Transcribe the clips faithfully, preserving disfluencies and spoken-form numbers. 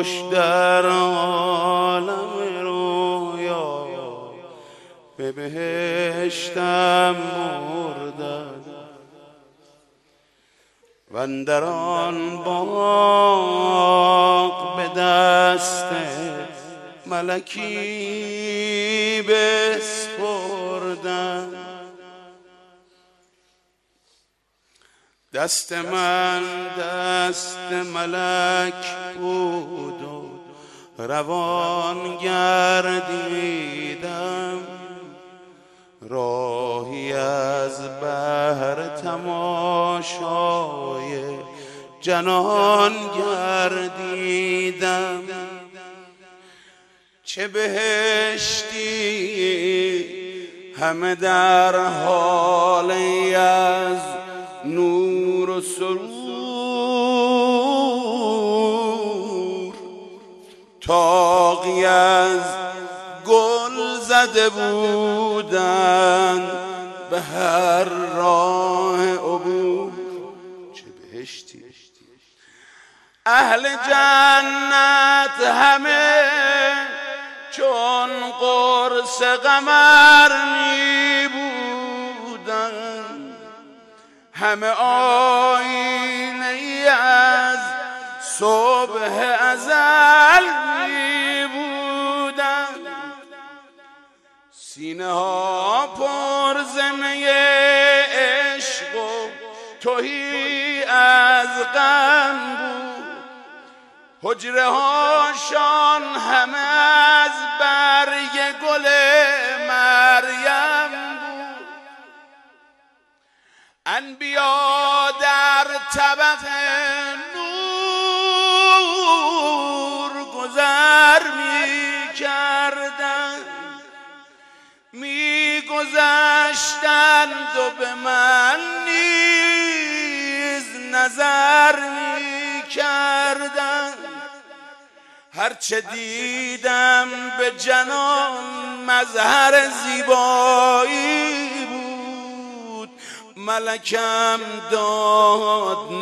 در عالم رویا به بهشتم بردن و اندر آن باغ به دست ملکی بسپردن. دست من دست ملک بود و روان گردیدم، راهی از بحر تماشای جنان گردیدم. چه بهشتی همه در حال از نور و سرور، طاقی از گل زده بودند به هر راه عبور. چه بهشتی! اهل جنت همه چون قرص قمر می بودند، همه آینه از صبح ازل می بودند. سینه ها پر ز می عشق و تهی از غم بود، حجره هاشان همه از برگ گل مریم بود. انبیا در طبق نور گذر می کردند، می گذشتند و به من نیز نظر می کردند. هرچه دیدم به جنان مظهر زیبایی بود، ملکم داد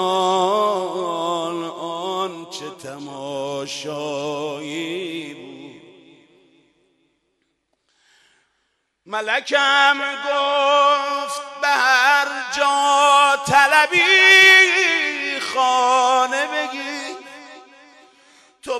نشان آن چه تماشایی بود. ملکم گفت به هر جا طلبی خانه بگیر، تو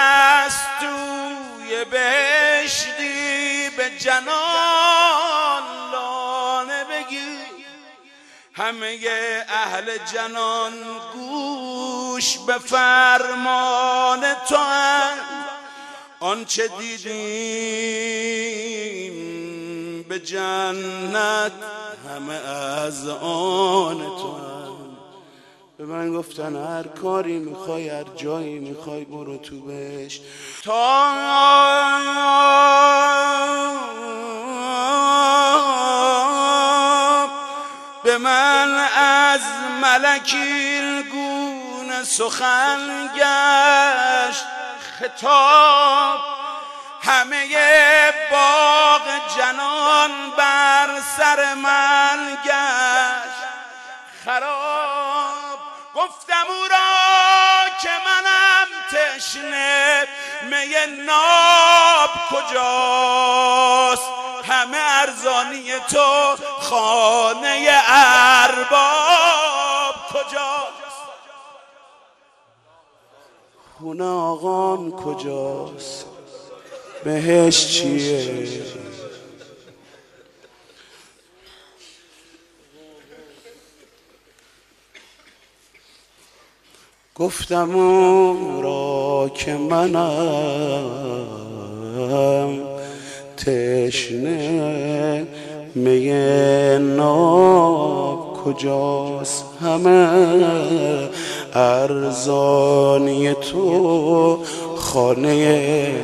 پرستوی بهشتی به جنان لانه بگیر. همه اهل جنان گوش به فرمان تو اند، آنچه دیدیم به جنت همه از آن تو اند. به من گفتن هر کاری میخوای، هر جایی میخوای برو تو بهش. تا به من از ملکی گونه سخن گشت خطاب، همه باغ جنان بر سر من گشت خراب. گفتم او را که منم تشنه، می ناب کجاست؟ همه ارزانی تو خانه ارباب کجاست؟ خونه آقام کجاست؟ بهش چیه؟ گفتم او را که منم تشنه، می ناب کجاست؟ همه ارزانی تو خانه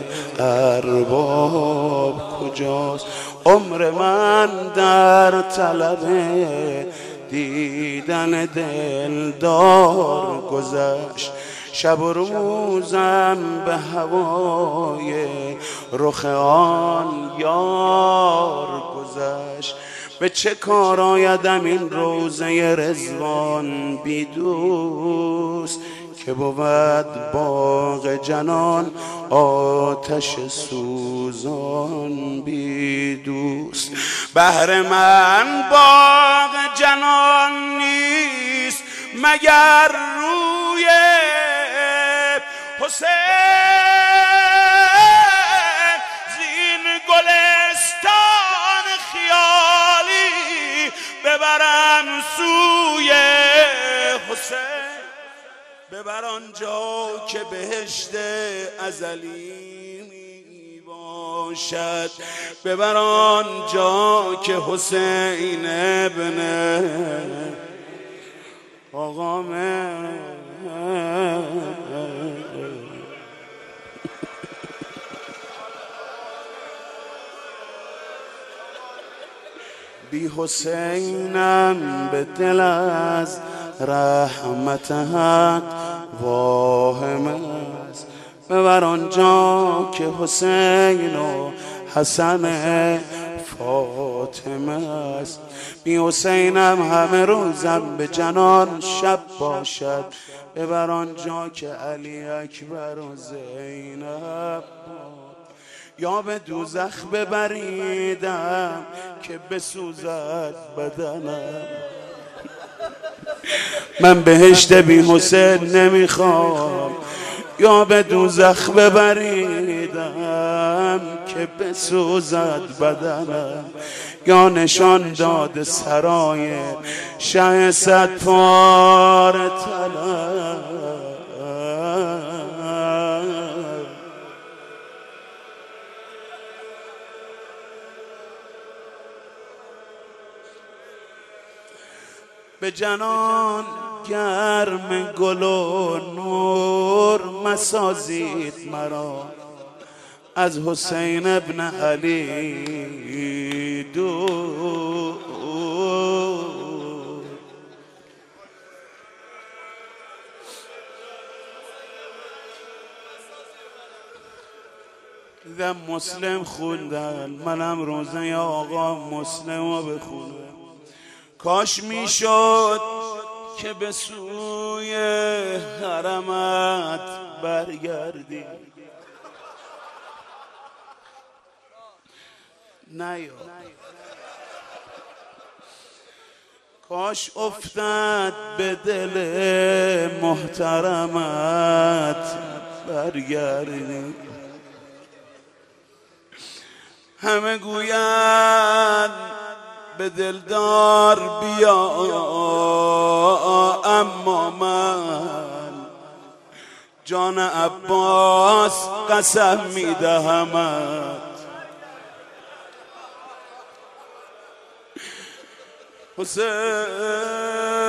ارباب کجاست؟ عمر من در طلب دیدن دلدار گذشت، شب و روزم به هوای رخ آن یار گذشت. به چه کار آیدم این روزه رضوان بی دوست که بود باغ جنان آتش سوزان بی دوست. بهر من باغ جنان نیست مگر روی حسین، زین گلستان خیالی ببرم سوی حسین، ببر آنجا که بهشت ازلی می باشد، ببر آنجا که حسین ابن آقامه. بی حسینم به دل از رحمت حق واهم است، ببر آنجا که حسین و حسن فاطمه است. بی حسینم همه روزم به جنان شب باشد، ببر آنجا که علی اکبر و زینب، یا به دوزخ ببریدم که بسوزد بدنم. من بهشت بی حسین نمیخوام، یا به دوزخ ببریدم که بسوزد بدنم، یا نشان داد سرای شه صد پاره طلب. به جنان گرم گل و نور مسازید مرا، از حسین ابن علی دور. دیدم مسلم خوندن، منم روزه آقا مسلم رو بخونم. کاش میشد که به سوی حرمت برگردی، نیا کاش افتاد به دل محترمت برگردی. همه گویند به دلدار بیا، اما من جان عباس قسم میدهمت، حسین.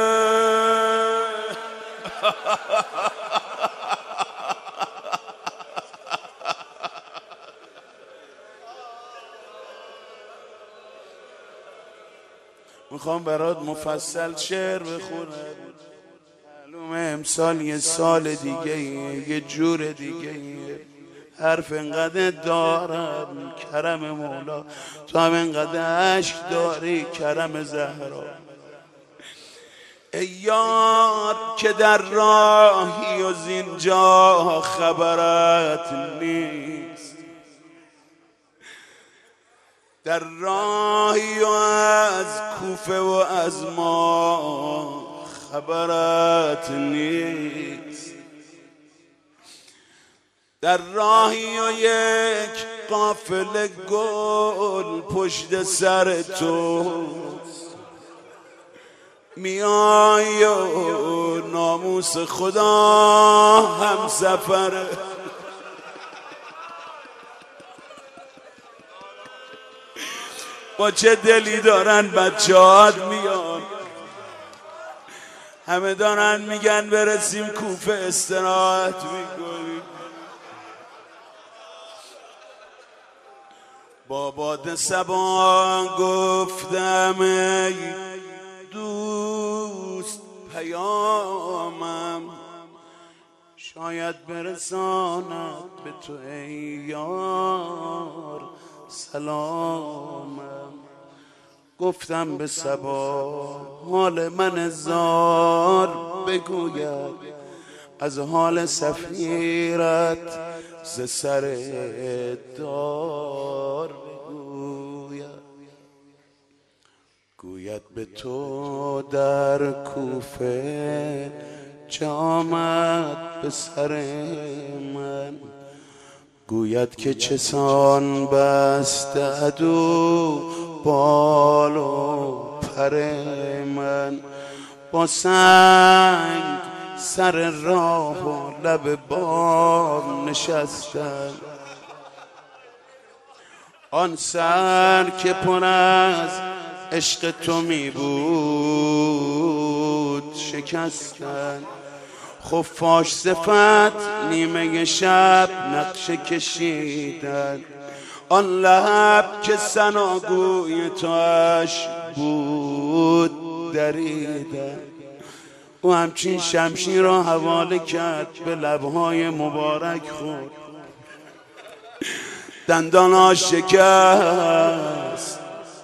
میخوام برات مفصل شعر بخونم، معلومه امسال یه سال دیگه یه جور دیگه، حرف انقدر دارم کرم مولا، تو هم انقدر عشق داری کرم زهرا. ای یار که در راهی و زینجا خبرت نیست، در راهی و از کوفه و از ما خبرت نیست، در راهی و یک قافله گل پشت سر توست، میای و ناموس خدا هم سفره. با چه دلی دارن بچه‌هات میان، همه دارن میگن برسیم کوفه استراحت میکنیم. با باد صبا گفتم ای دوست پیامم، شاید برساند به تو ای یار سلامم. گفتم به صبا حال من زار بگوید، از حال سفیرت ز سر دار بگوید، گوید به تو در کوفه چه آمد به سر من، گوید که چسان بسته عدو بال و پر من، با سنگ سر راه و لب بام نشستن، آن سر که پر از عشق تو می بود شکستن، خفاش صفت نیمه شب نقشه کشیدن، آن لب که ثناگوی توش بود دریدن، او همچین شمشیر را حواله کرد به لبهای مبارک خود، دنداناش شکست،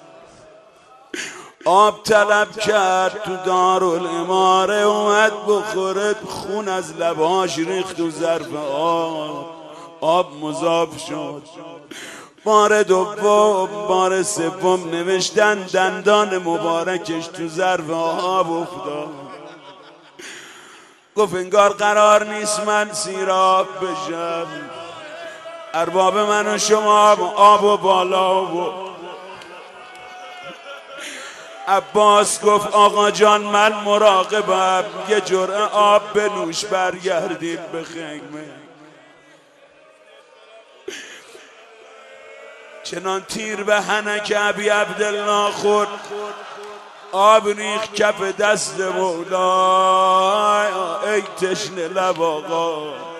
آب طلب کرد تو دارالاماره، اومد بخوره خون از لبهاش ریخت و ظرف آب، آب مذاب شد. بار دوم بار سوم نوشتن دندان مبارکش تو ظرف آب افتاد. گفت انگار قرار نیست من سیراب بشم، ارباب من و شما آب و بالا و عباس گفت آقا جان من مراقبم، یه جرعه آب بنوش برگردیم به خیمه. چنان تیر به حنک ابی عبدالله خورد، آب ریخ کف دست مولا، ای تشنه لب آقا.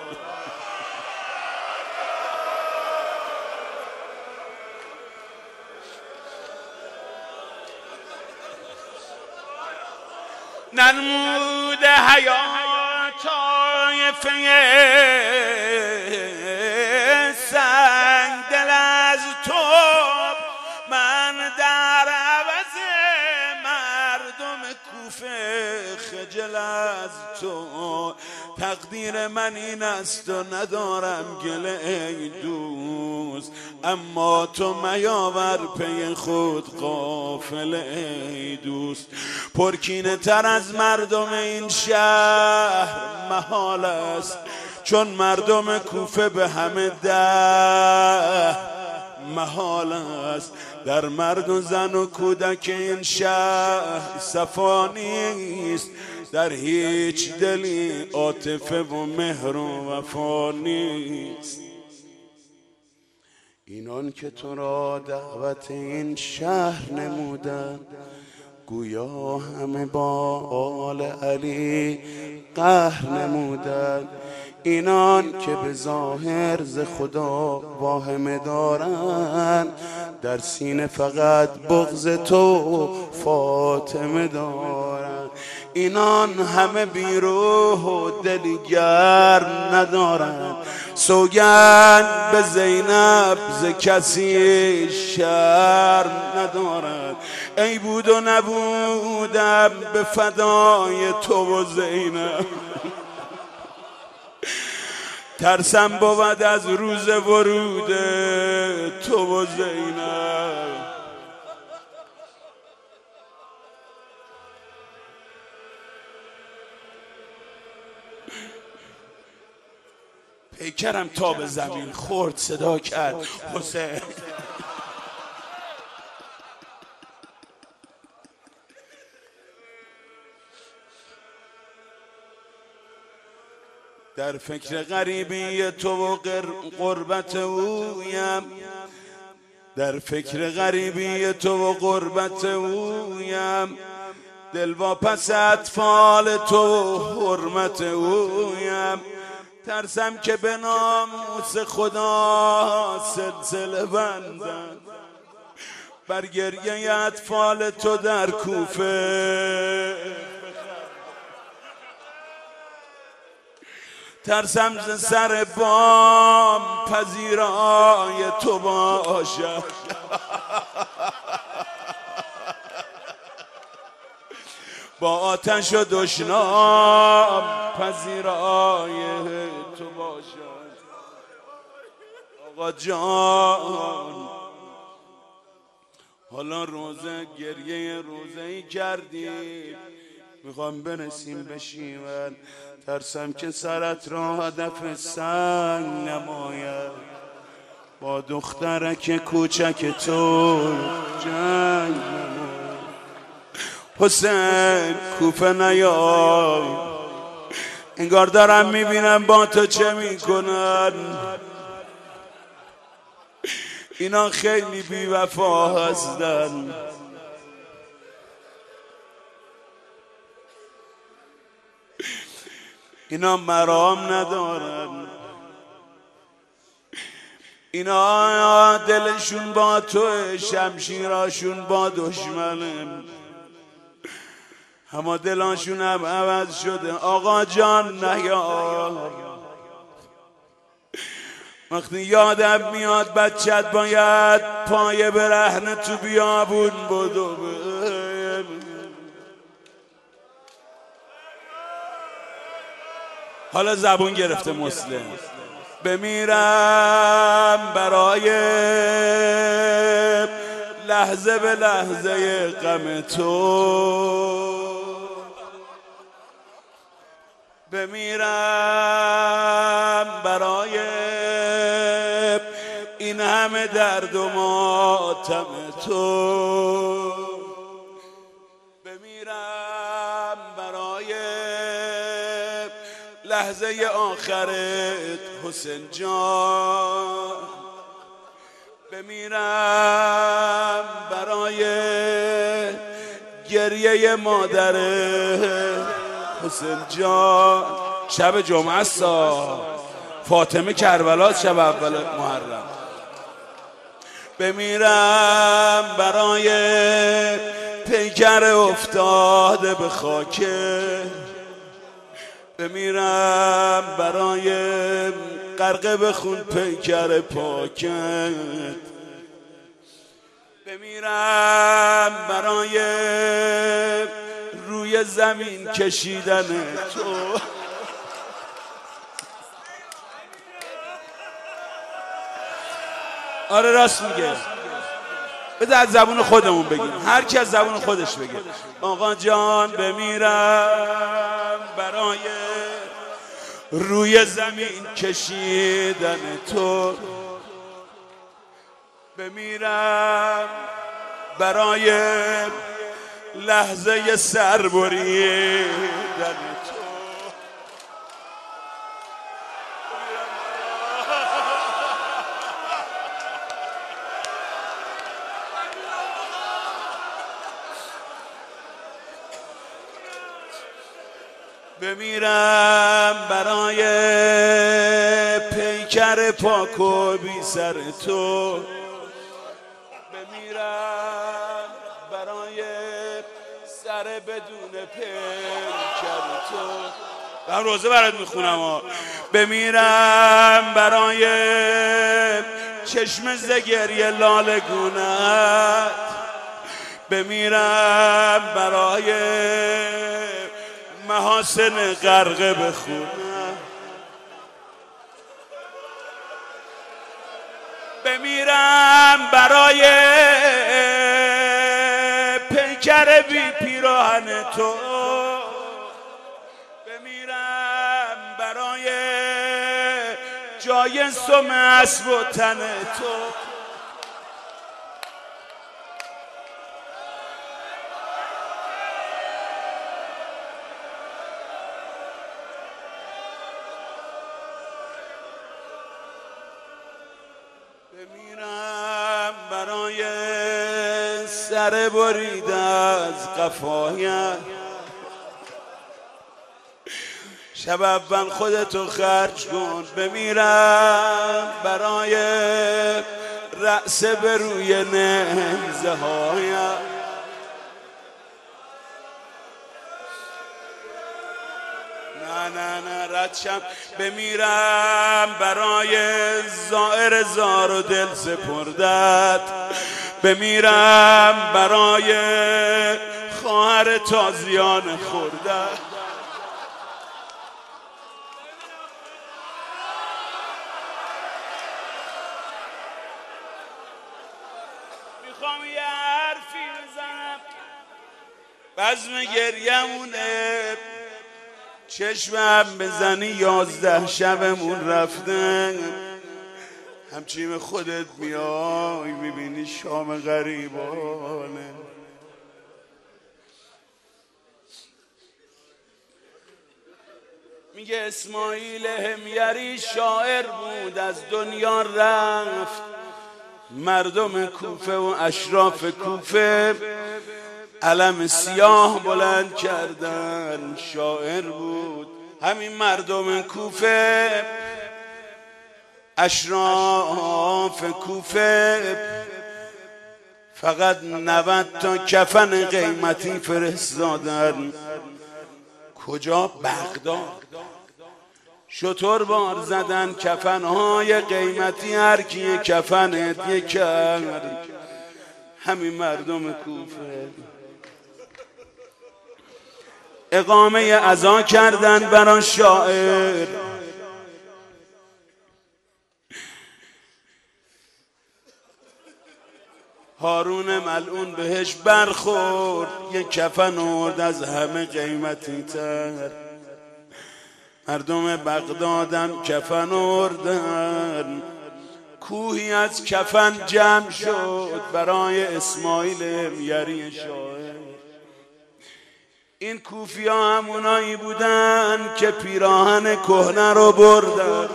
ننمود حیات طایفه سنگ دل از تو، من در عوض مردم کوفه خجل از تو. تقدیر من این است و ندارم گله ای دوست، اما تو میاور پی خود قافله ای دوست. پرکینه تر از مردم این شهر محال است، چون مردم کوفه به همه ده محال است. در مرد و زن و کودک این شهر صفا نیست، در هیچ دلی عاطفه و مهر و وفا نیست. اینان که تو را دعوت این شهر نمودن، گویا همه با آل علی قهر نمودن. اینان که به ظاهر ز خدا واهمه دارن، در سینه فقط بغض تو فاطمه دارن. اینان همه بیروح و دلی گرم ندارن، سوگند به زینب ز کسی شرم ندارن. ای بود و نبودم به فدای تو و زینب، ترسم بود از روز ورود تو و زینب. پیکرم تا به زمین خورد، صدا کرد حسین. در فکر غریبی تو و قربت اویم، در فکر غریبی تو و قربت اویم. دل واپس اطفال تو و حرمت اویم. ترسم که به ناموس خدا سلسله بندن بر گریه اطفال تو در کوفه. ترسم ز سر بام پذیرای تو باشد، با آتش و دشنام پذیرای تو باشد. آقا جان حالا روزه گریه روزه ای کردیم، میخوام برسیم به شیون، ترسم که سرت را هدف سنگ نماید، با دخترک کوچک تو جنگ نماید. حسین کوفه نیای، انگار دارم میبینم با تو چه میکنن. اینا خیلی بی وفا هستن، اینا مرام ندارن، اینا دلشون با تو، شمشیراشون با دشمنه، اما دلاشون هم عوض شده. آقا جان نیا، وقتی یادم میاد بچت باید پای برهنه تو بیابون بدو، حالا زبون گرفته مسلم. بمیرم برای لحظه به لحظه غم تو، بمیرم برای این همه درد و ماتم تو، بمیرم برای لحظه آخرت حسین جان، بمیرم برای گریه مادرت حسین جان. شب جمعه سا فاطمه کربلا شب اول محرم. بمیرم برای پیکر افتاده به خاکه، بمیرم برای غرقه به خون پیکر پاکت، بمیرم برای روی زمین کشیدن تو. آره راست میگه، بده از زبون خودمون بگیم، هر کی از زبون خودش بگه. آقا جان بمیرم برای روی زمین کشیدن تو، بمیرم برای لحظه سر بریدن تو، بمیرم برای پیکر پاک و بی سر تو، بمیرم برای سر بدون پیکر تو. من روزه برات میخونم ها. بمیرم برای چشم زگری لاله گونت، بمیرم برای محاسن غرقه به خون، بمیرم برای پیکر بی پیراهن تو، بمیرم برای جای سم اسب و تن تو، بمیرم برای سر برید از قفایت، شب اول خودتو خرج کن. بمیرم برای رأس به روی نیزه هایت، نه نه نه ردشم. بمیرم برای زائر زار و دل سپردت، بمیرم برای خواهر تازیان خوردت، میخوام یه حرفی بزنم بزم گریمونه چشمم بزنی یازده شبمون رفته همچی به خودت میای میبینی شام غریبانه میگه اسماعیل همیری شاعر بود از دنیا رفت مردم کوفه و اشراف کوفه علم سیاه بلند کردن شاعر بود همین مردم کوفه اشراف کوفه فقط نود تا کفن قیمتی فرستادن کجا؟ بغداد شطور بار زدن کفنهای قیمتی هر کی کفنت یک کرد همین مردم کوفه اقامه عزا کردن برای شاعر هارون ملعون بهش برخورد یک کفن آورد از همه قیمتی تر مردم بغدادم کفن آوردن کوهی از کفن جمع شد برای اسماعیل همیری شاعر این کوفی ها همونایی بودن که پیراهن کهنه رو بردن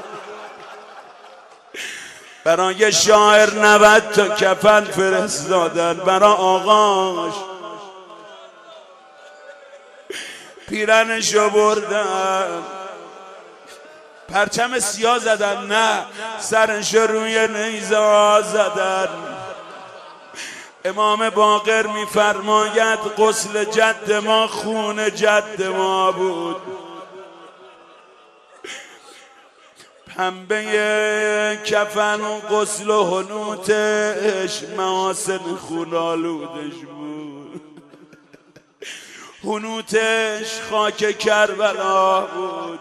برای شاعر نود تا کفن فرستادن برای آقاش پیرنشو بردن پرچم سیاه زدن نه سرش روی نیزه زدن امام باقر میفرماید غسل جد ما خون جد ما بود پنبه کفن و غسل و حنوتش محاسن خونالودش بود حنوتش خاک کربلا بود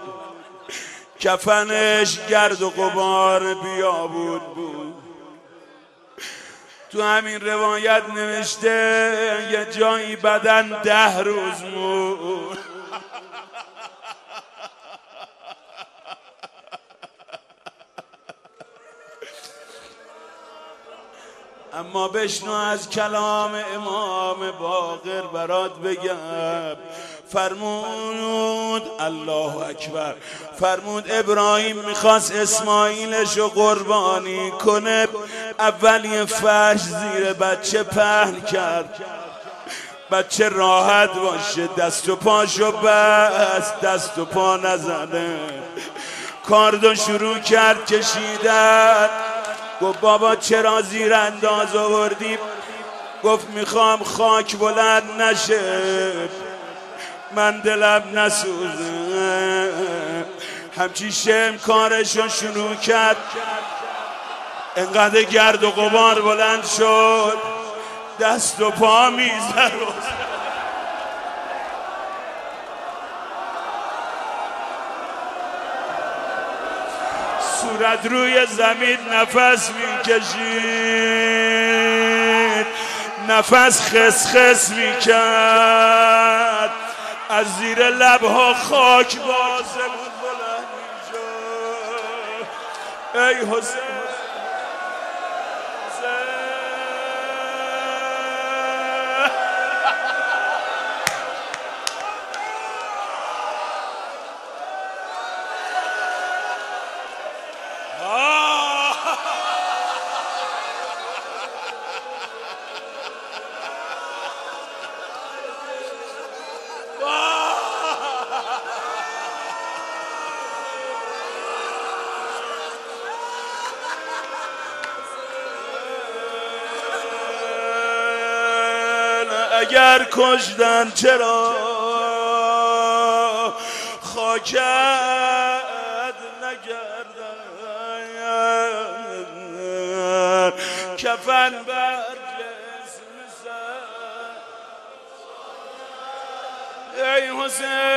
کفنش گرد و غبار بیابود بود تو همین روایت نوشته یه جایی بدن ده روز مون اما بشنو از کلام امام باقر برات بگم فرمود الله اکبر فرمود ابراهیم میخواست اسماعیلشو قربانی کنه اولی فرش زیر بچه پهن کرد بچه راحت باشه دست و پاشو بست دست و پا نزنه کاردو شروع کرد کشیدن گفت بابا چرا زیر انداز آوردیم گفت میخوام خاک بلند نشه من دلم نسوزه همچی شم کارشو شروع کرد انقدر گرد و غبار بلند شد دست و پا میزد صورت روی زمین نفس میکشید نفس خس خس میکرد از زیر لبها خاک بازه بود بلند میشد ای حسین اگر کشتن چرا خاکت نگردن کفن بر جسم سر ای حسین